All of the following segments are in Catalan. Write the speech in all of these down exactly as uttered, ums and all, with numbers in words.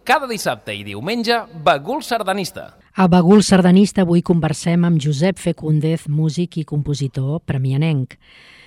Cada dissabte i diumenge, Bagul Sardanista. A Bagul Sardanista avui conversem amb Josep Fecúndez, músic i compositor premianenc.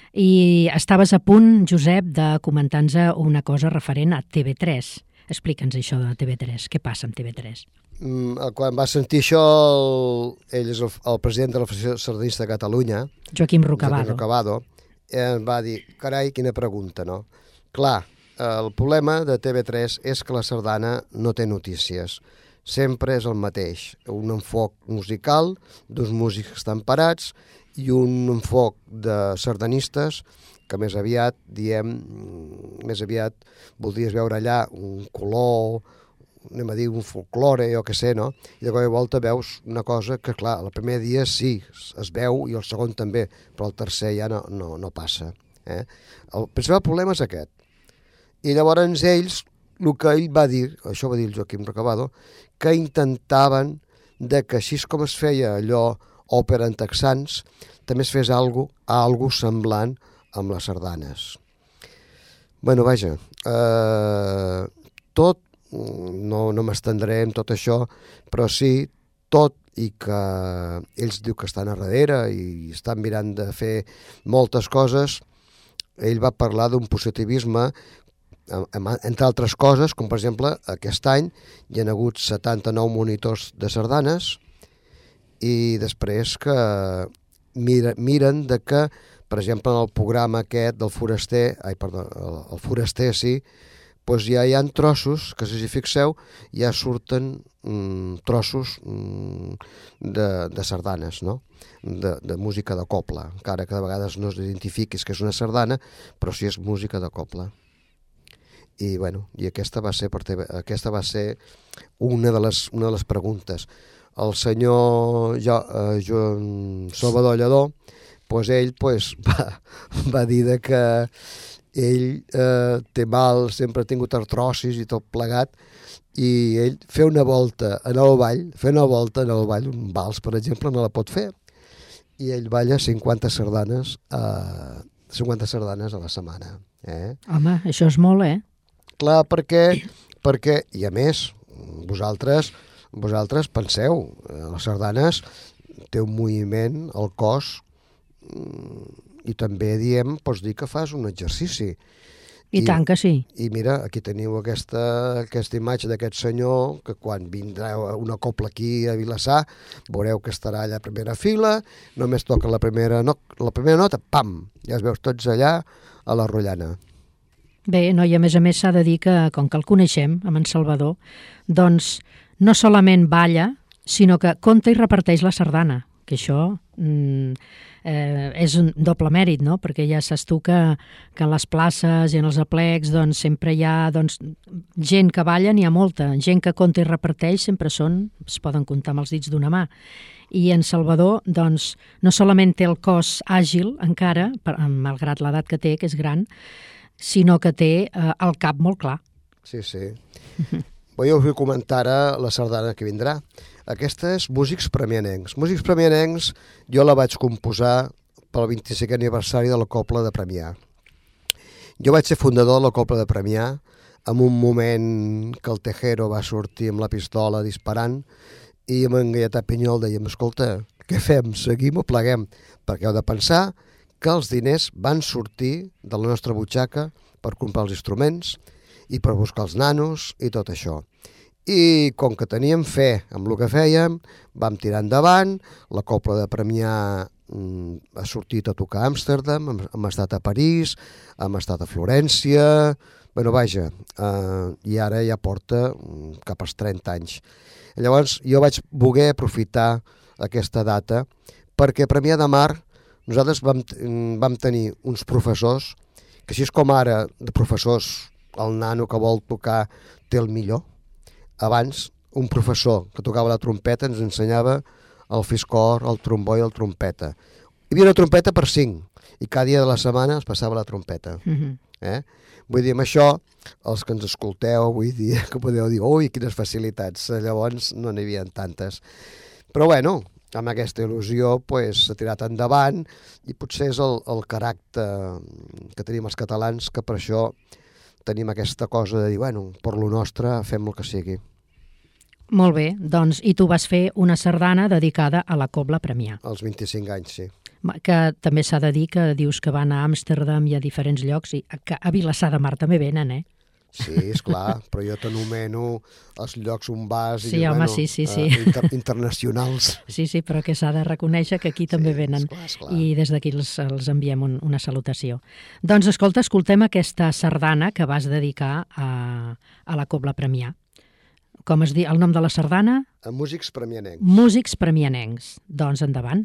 I estaves a punt, Josep, de comentar-nos una cosa referent a T V tres. Explica'ns això de T V tres. Què passa amb T V tres? Mm, quan va sentir això, el, ell és el, el president de la Federació Sardanista de Catalunya, Joaquim Rocabado, Joaquim Rocabado eh, va dir, carai, quina pregunta, no? Clar, el problema de T V tres és que la sardana no té notícies. Sempre és el mateix. Un enfoc musical d'uns músics que estan parats i un enfoc de sardanistes que més aviat, diem, més aviat voldries veure allà un color, anem a dir un folklore, jo què sé, no? I de cop i volta veus una cosa que, clar, el primer dia sí, es veu i el segon també, però el tercer ja no, no, no passa. Eh? El principal problema és aquest. I llavors ells, el que ell va dir, això va dir el Joaquim Rocabado, que intentaven de que així com es feia allò òpera en texans, també es fes algo, algo semblant amb les sardanes. Bueno, vaja, eh, tot, no, no m'estendré en tot això, però sí, tot i que ells diu que estan a darrere i estan mirant de fer moltes coses, ell va parlar d'un positivisme, entre altres coses, com per exemple aquest any hi ha hagut setanta-nou monitors de sardanes i després que mira, miren de que, per exemple, en el programa aquest del Foraster, ai, perdó, el, el Foraster, sí, doncs ja hi ha trossos, que si hi fixeu, ja surten mm, trossos mm, de, de sardanes, no? De, de música de cobla, encara que de vegades no es identifiquis que és una sardana, però sí és música de cobla. I, bueno, i aquesta va ser, per T V, aquesta va ser una de les, una de les preguntes. El senyor jo, eh, Joan Salvador Lledó, pues ell pues, va, va dir de que ell eh, té mal, sempre ha tingut artrosis i tot plegat, i ell fer una volta en el ball, fer una volta en el ball, un vals, per exemple, no la pot fer. I ell balla cinquanta sardanes a, cinquanta sardanes a la setmana. Eh? Home, això és molt, eh? Clar, perquè, perquè, i a més, vosaltres, vosaltres penseu, les sardanes té un moviment al cos i també diem, pots dir que fas un exercici. I, I tant que sí. I mira, aquí teniu aquesta, aquesta imatge d'aquest senyor que quan vindrà una cobla aquí a Vilassar veureu que estarà allà a primera fila, només toca la primera, no, la primera nota, pam, ja es veus tots allà a la rotllana. Bé, no, i a més a més s'ha de dir que, com que el coneixem, amb en Salvador, doncs no solament balla, sinó que compta i reparteix la sardana, que això mm, eh, és un doble mèrit, no? Perquè ja saps tu que, que a les places i en els aplecs doncs, sempre hi ha doncs, gent que balla, n'hi ha molta, gent que compta i reparteix sempre són, es poden comptar amb els dits d'una mà. I en Salvador, doncs, no solament té el cos àgil encara, per, malgrat l'edat que té, que és gran, sinó que té eh, el cap molt clar. Sí, sí. Bé, jo us vull comentar ara la sardana que vindrà. Aquesta és Músics Premianencs. Músics Premianencs jo la vaig composar pel vint-i-cinquè aniversari de la Cobla de Premià. Jo vaig ser fundador de la Cobla de Premià en un moment que el Tejero va sortir amb la pistola disparant i amb en Gaietà Pinyol dèiem, escolta, què fem? Seguim o pleguem? Perquè heu de pensar que els diners van sortir de la nostra butxaca per comprar els instruments i per buscar els nanos i tot això. I com que teníem fe amb el que fèiem, vam tirar endavant, la Cobla de Premià mm, ha sortit a tocar a Amsterdam, hem, hem estat a París, hem estat a Florència, bueno, vaja, eh, i ara ja porta mm, cap als trenta anys. Llavors jo vaig voler aprofitar aquesta data perquè a Premià de Mar nosaltres vam, vam tenir uns professors, que així és com ara de professors el nano que vol tocar té el millor. Abans, un professor que tocava la trompeta ens ensenyava el fiscor, el trombó i el trompeta. Hi havia una trompeta per cinc, i cada dia de la setmana es passava la trompeta. Mm-hmm. eh? Vull dir, amb això, els que ens escolteu, vull dir, que podeu dir, ui, quines facilitats, llavors no n'hi havia tantes. Però bueno, amb aquesta il·lusió pues, s'ha tirat endavant i potser és el, el caràcter que tenim els catalans que per això tenim aquesta cosa de dir, bueno, per lo nostre fem el que sigui. Molt bé, doncs, i tu vas fer una sardana dedicada a la Cobla Premià. Als vint-i-cinc anys, sí. Que també s'ha de dir que dius que van a Amsterdam i a diferents llocs, i que a Vilassar de Mar també venen, eh? Sí, esclar, però jo t'anomeno els llocs on vas i sí, dius, home, bueno, sí, sí, sí. Uh, inter internacionals. Sí, sí, però que s'ha de reconèixer que aquí també sí, venen esclar, esclar. I des d'aquí els, els enviem un, una salutació. Doncs escolta, escoltem aquesta sardana que vas dedicar a, a la Cobla Premià. Com es diu el nom de la sardana? A Músics Premianencs. Músics Premianencs. Doncs endavant.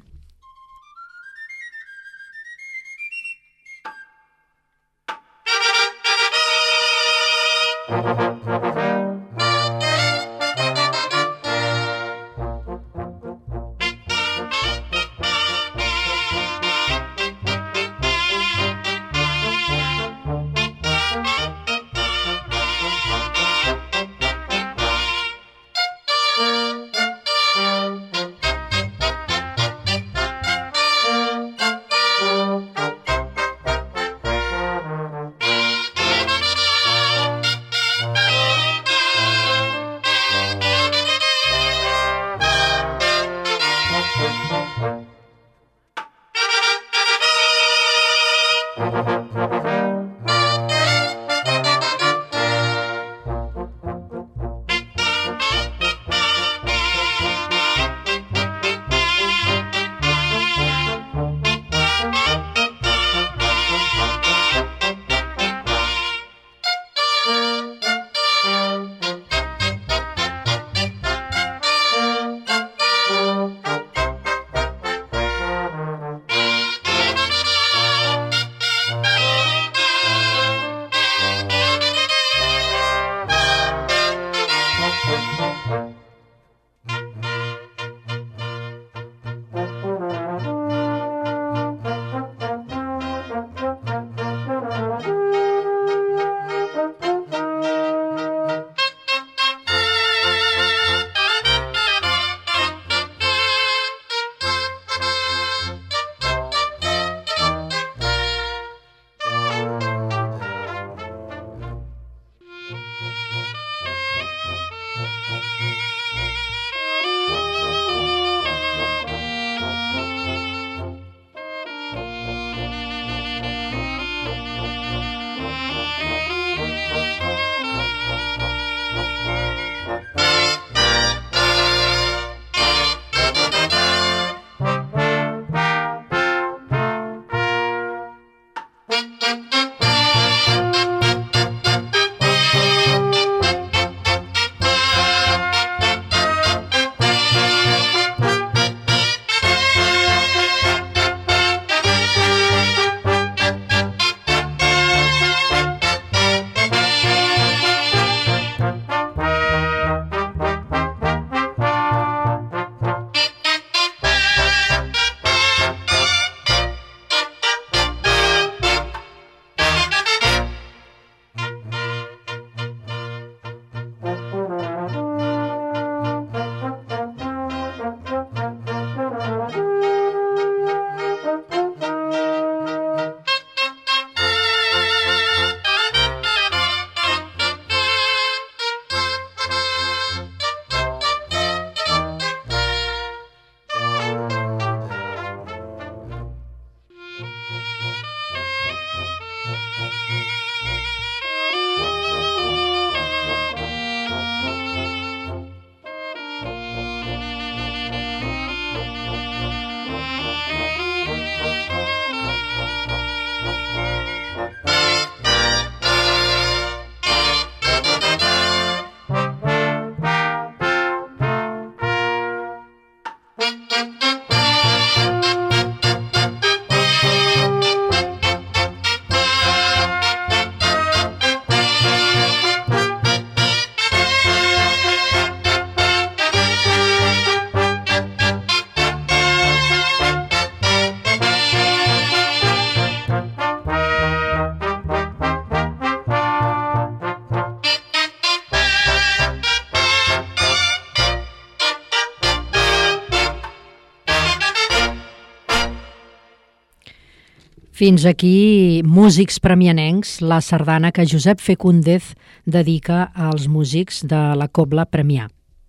Fins aquí músics premianencs, la sardana que Josep Fecúndez dedica als músics de la Cobla Premià.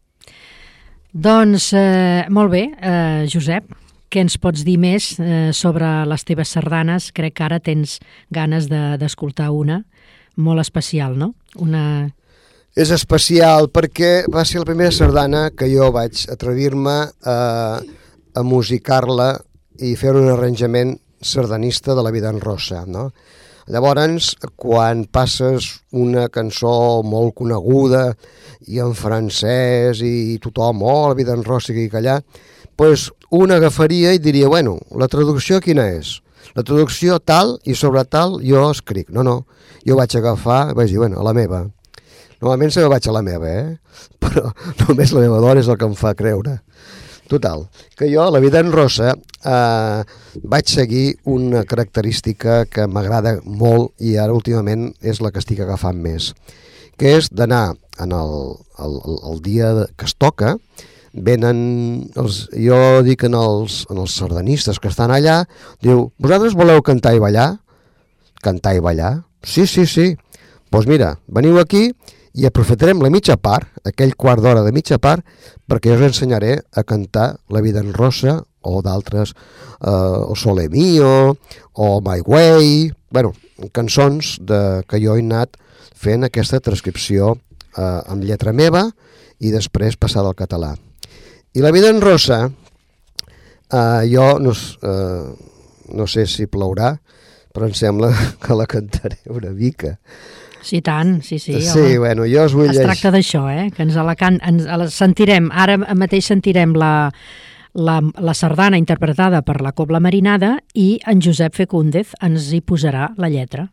Doncs, eh, molt bé, eh, Josep, què ens pots dir més eh, sobre les teves sardanes? Crec que ara tens ganes d'escoltar de, una molt especial, no? Una... És especial perquè va ser la primera sardana que jo vaig atrevir-me a, a musicar-la i fer un arranjament sardanista de la vida en rosa, no? Llavors, quan passes una cançó molt coneguda i en francès i tothom, oh, la vida en rosa i allà, doncs un agafaria i diria, bueno, la traducció quina és? La traducció tal i sobre tal jo escric. No, no, jo vaig agafar, vaig dir, bueno, a la meva. Normalment sempre vaig a la meva, eh? Però només la meva dona és el que em fa creure. Total, que jo, la vida en rosa, eh, vaig seguir una característica que m'agrada molt i ara últimament és la que estic agafant més, que és d'anar en el, el, el dia que es toca, venen, els, jo dic en els, en els sardanistes que estan allà, diu, vosaltres voleu cantar i ballar? Cantar i ballar? Sí, sí, sí. Doncs mira, veniu aquí i aprofitarem la mitja part, aquell quart d'hora de mitja part, perquè jo us ensenyaré a cantar La vida en rosa o d'altres, eh, o Sole Mio, o My Way, bueno, cançons de, que jo he anat fent aquesta transcripció eh, amb lletra meva i després passada al català. I La vida en rosa, eh, jo no, eh, no sé si plourà, però em sembla que la cantaré una mica. Sí, tant, sí, sí. Sí, home. Bueno, jo us vull llegir. Es tracta d'això, eh? Que ens la, can... ens la sentirem, ara mateix sentirem la, la, la sardana interpretada per la Cobla Marinada i en Josep Fecúndez ens hi posarà la lletra.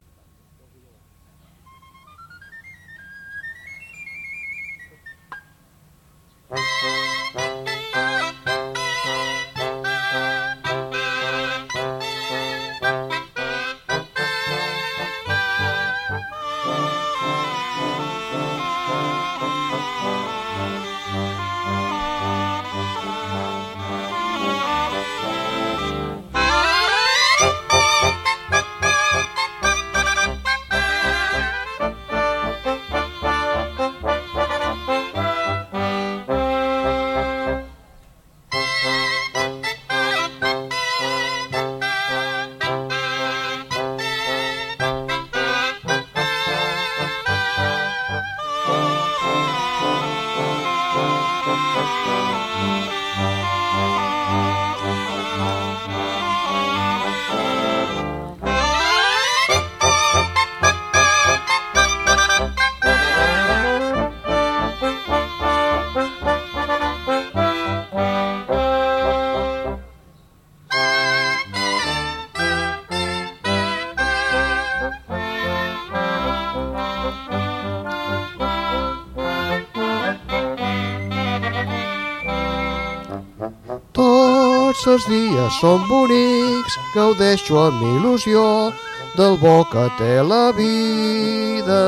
Tots els dies són bonics, gaudeixo amb il·lusió del bo que té la vida.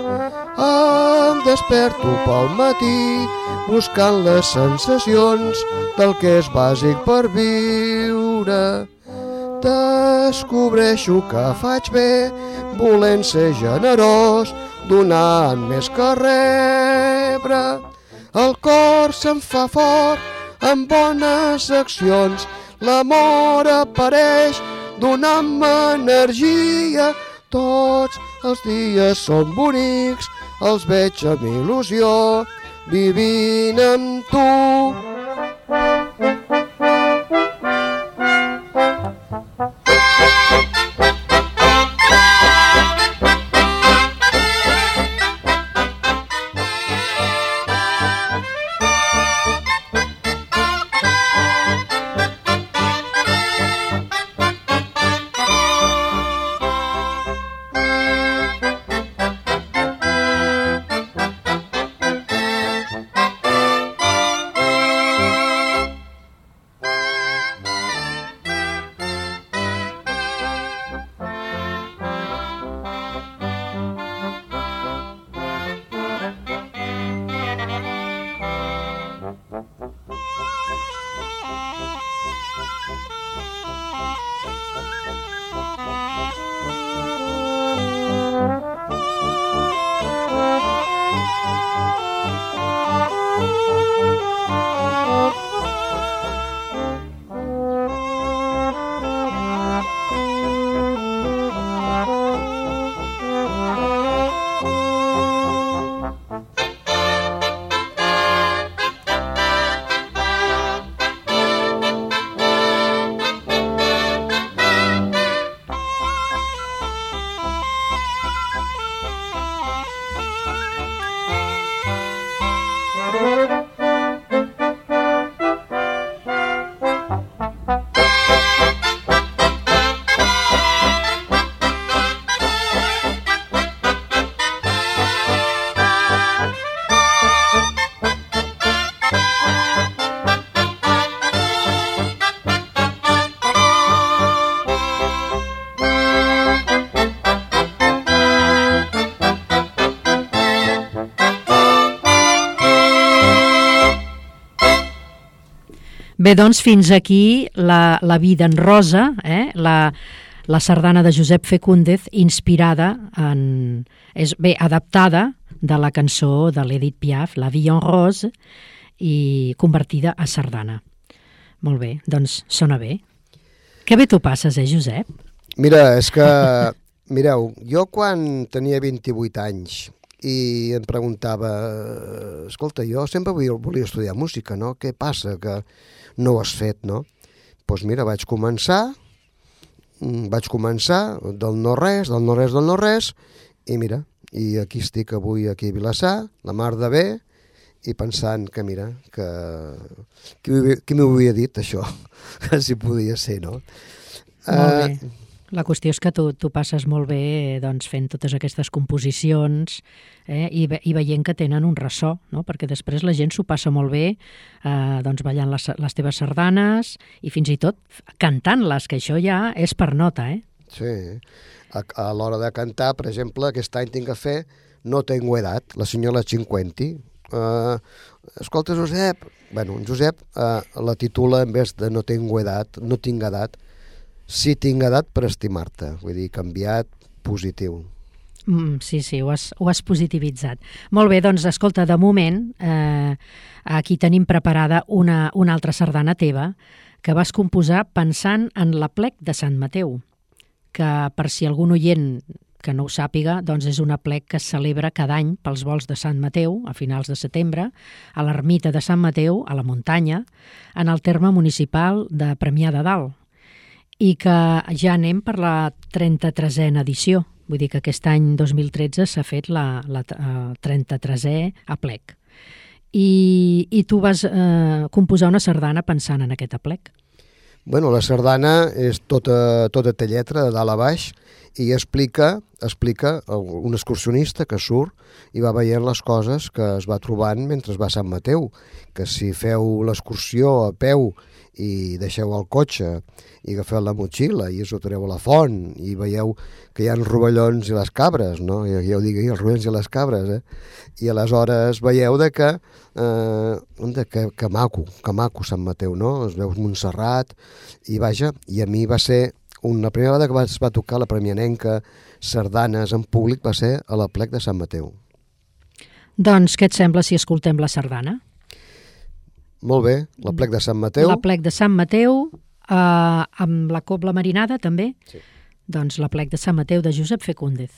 Em desperto pel matí buscant les sensacions del que és bàsic per viure. Descobreixo que faig bé volent ser generós, donant més que rebre. El cor se'm fa fort amb bones accions, l'amor apareix donant-me energia. Tots els dies són bonics, els veig amb il·lusió, vivint amb tu. Bé, doncs fins aquí la, la vida en rosa, eh? la, la sardana de Josep Fecúndez, inspirada en... És, bé, adaptada de la cançó de l'Edith Piaf, La vie en rose, i convertida a sardana. Molt bé, doncs sona bé. Que bé t'ho passes, eh, Josep? Mira, és que... Mireu, jo quan tenia vint-i-vuit anys i em preguntava, escolta, jo sempre volia estudiar música, no? Què passa que no ho has fet, no? Doncs mira, vaig començar, vaig començar del no-res, del no-res, del no-res, i mira, i aquí estic avui aquí a Vilassar, la mar de bé, i pensant que, mira, que... Qui, qui m'ho havia dit, això? Que si podia ser, no? Molt bé. Uh, La qüestió és que tu, tu passes molt bé doncs, fent totes aquestes composicions eh, i, ve, i veient que tenen un ressò, no? Perquè després la gent s'ho passa molt bé eh, doncs, ballant les, les teves sardanes i fins i tot cantant-les, que això ja és per nota, eh? Sí, a, a l'hora de cantar, per exemple, aquest any tinc que fer No tengo edat, la senyora Cinquenti. Uh, escolta, Josep, bueno, Josep uh, la titula en vez de No tengo edat, no tinc edat, Sí tinc edat per estimar-te, vull dir, canviat, positiu. Mm, sí, sí, ho has, ho has positivitzat. Molt bé, doncs, escolta, de moment, eh, aquí tenim preparada una, una altra sardana teva que vas composar pensant en l'Aplec de Sant Mateu, que per si algun oient que no ho sàpiga, doncs és un aplec que es celebra cada any pels volts de Sant Mateu, a finals de setembre, a l'ermita de Sant Mateu, a la muntanya, en el terme municipal de Premià de Dalt, i que ja anem per la trenta-tresena edició. Vull dir que aquest any dos mil tretze s'ha fet la, la uh, trenta-tresè aplec. I, i tu vas eh, composar una sardana pensant en aquest aplec. Bueno, la sardana és tota, tota té lletra, de dalt a baix, i explica, explica un excursionista que surt i va veient les coses que es va trobant mentre va a Sant Mateu, que si feu l'excursió a peu i deixeu el cotxe i agafeu la motxilla i us ho treu a la font i veieu que hi ha els rovellons i les cabres, no? Ja, ja ho dic, els rovellons i les cabres, eh? I aleshores veieu de que, eh, de que, que maco, que maco Sant Mateu, no? Es veu Montserrat i vaja, i a mi va ser una primera vegada que es va tocar la premianenca sardanes en públic va ser a l'Aplec de Sant Mateu. Doncs què et sembla si escoltem la sardana? Molt bé, l'Aplec de Sant Mateu. L'Aplec de Sant Mateu, eh, amb la cobla marinada també. Sí. Doncs l'Aplec de Sant Mateu de Josep Fecúndez.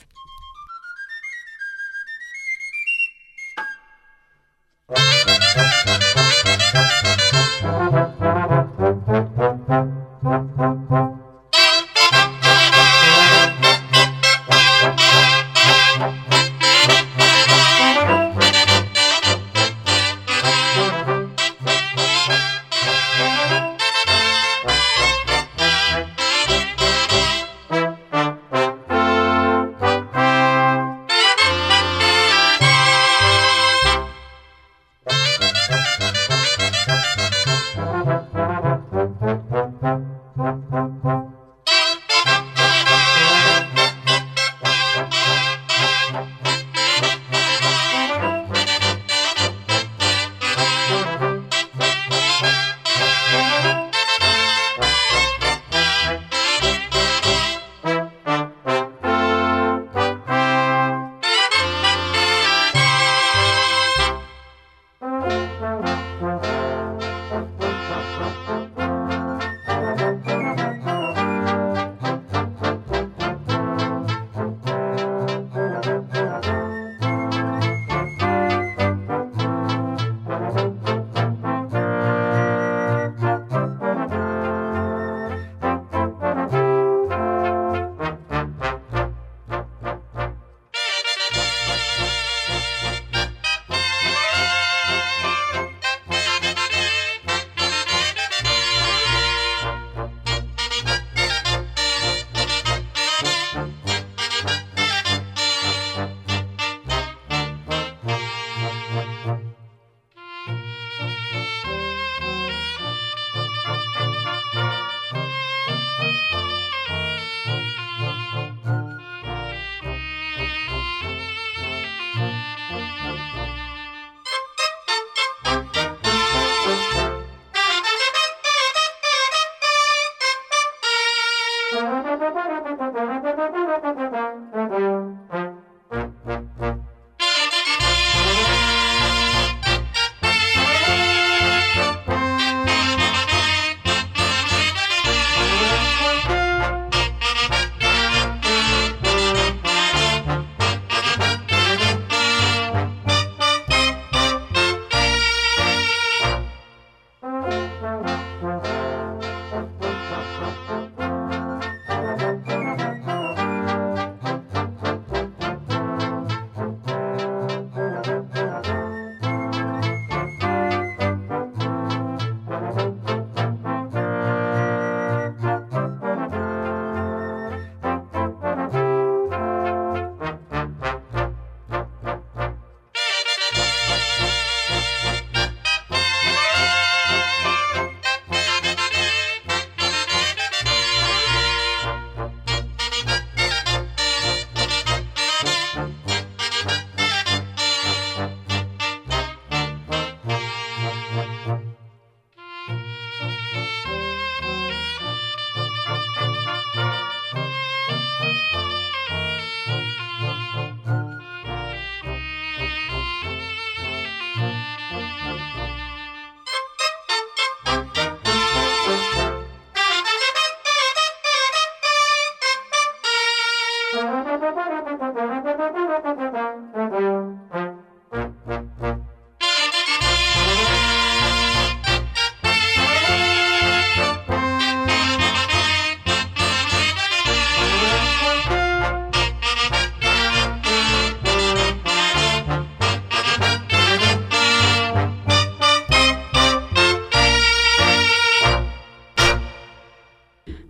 Thank you.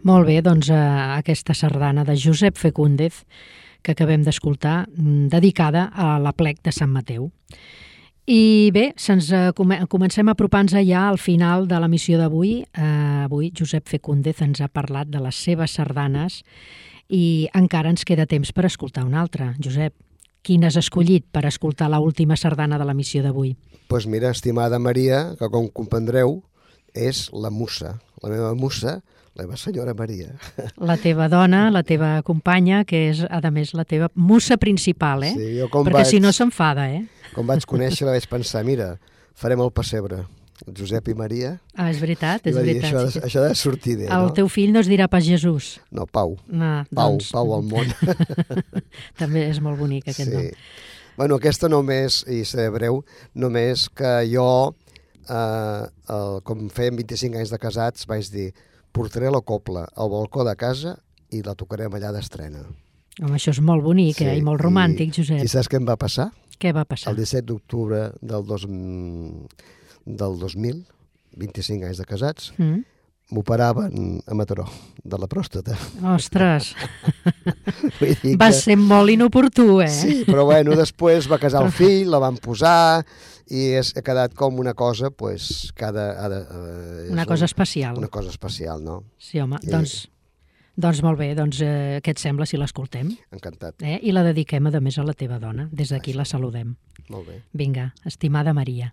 Molt bé, doncs eh, aquesta sardana de Josep Fecúndez que acabem d'escoltar, dedicada a l'aplec de Sant Mateu. I bé, se'ns eh, comencem a apropar-nos ja al final de l'emissió d'avui. Eh, avui Josep Fecúndez ens ha parlat de les seves sardanes i encara ens queda temps per escoltar una altra. Josep, quina has escollit per escoltar l'última sardana de l'emissió d'avui? Doncs pues mira, estimada Maria, que com comprendreu és la musa, la meva musa, la meva senyora Maria. La teva dona, la teva companya, que és, a més, la teva musa principal, eh? Sí, jo com Perquè vaig, si no s'enfada, eh? Com vaig conèixer-la vaig pensar, mira, farem el pessebre, Josep i Maria. Ah, és veritat, és I va dir, veritat. això, això ha de sortir bé, El no? teu fill no es dirà pas Jesús. No, Pau. Ah, Pau, doncs... Pau al món. També és molt bonic aquest Sí. nom. Bueno, aquesta només, i seré breu, només que jo, eh, el, com fèiem vint-i-cinc anys de casats, vaig dir, portaré la copla al balcó de casa i la tocarem allà d'estrena. Home, això és molt bonic, eh? I molt romàntic, Josep. I, I saps què em va passar? Què va passar? El disset d'octubre del, dos, del dos mil, vint-i-cinc anys de casats, Mm? m'operaven a Mataró, de la pròstata. Ostres, Vull dir va que- ser molt inoportú, eh? Sí, però bueno, després va casar el fill, la van posar i és, ha quedat com una cosa, pues, cada... Ha de, eh, és Una cosa especial. Una cosa especial, no? Sí, home, I- doncs, doncs molt bé, doncs eh, què et sembla si l'escoltem? Encantat. Eh? I la dediquem, a més, a la teva dona. Des d'aquí la saludem. Molt bé. Vinga, estimada Maria.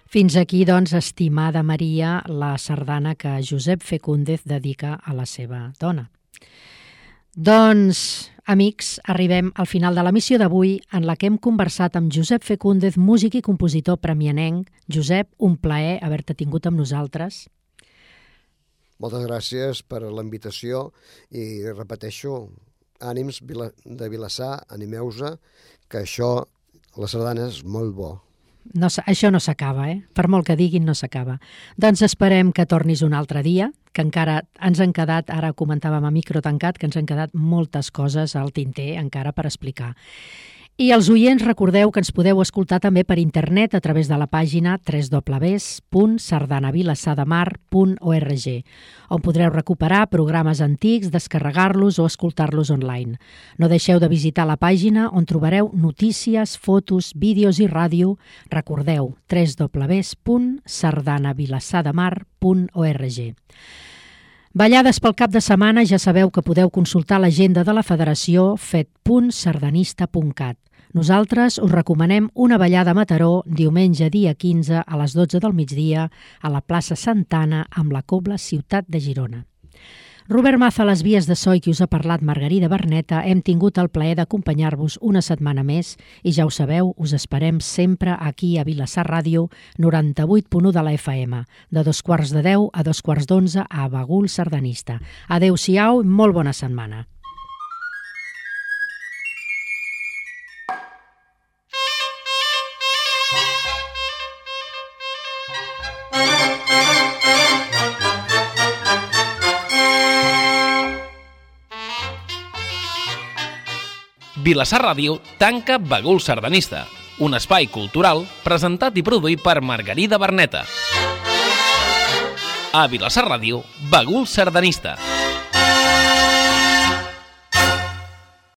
Fins aquí, doncs, estimada Maria, la sardana que Josep Fecúndez dedica a la seva dona. Doncs, amics, arribem al final de l'emissió d'avui en la que hem conversat amb Josep Fecúndez, músic i compositor premianenc. Josep, un plaer haver-te tingut amb nosaltres. Moltes gràcies per la invitació i repeteixo, ànims de Vilassar, animeu-se, que això, la sardana és molt bo. No, això no s'acaba, eh? Per molt que diguin, no s'acaba. Doncs esperem que tornis un altre dia, que encara ens han quedat, ara comentàvem a micro tancat, que ens han quedat moltes coses al tinter encara per explicar. I els oients, recordeu que ens podeu escoltar també per internet a través de la pàgina w w w punt sardana vilassar de mar punt org, on podreu recuperar programes antics, descarregar-los o escoltar-los online. No deixeu de visitar la pàgina on trobareu notícies, fotos, vídeos i ràdio. Recordeu, w w w punt sardana vilassar de mar punt org. Ballades pel cap de setmana, ja sabeu que podeu consultar l'agenda de la Federació fet punt sardanista punt cat. Nosaltres us recomanem una ballada a Mataró diumenge dia quinze a les dotze del migdia a la plaça Santana amb la Cobla Ciutat de Girona. Robert Maza a les vies de so i qui us ha parlat Margarida Berneta, hem tingut el plaer d'acompanyar-vos una setmana més i ja ho sabeu, us esperem sempre aquí a Vilassar Ràdio noranta-vuit punt u de la F M, de dos quarts de deu a dos quarts d'onze a Bagul Sardanista. Adéu-siau i molt bona setmana. Vilassar Ràdio tanca Bagul Sardanista, un espai cultural presentat i produït per Margarida Berneta. A Vilassar Ràdio, Bagul Sardanista.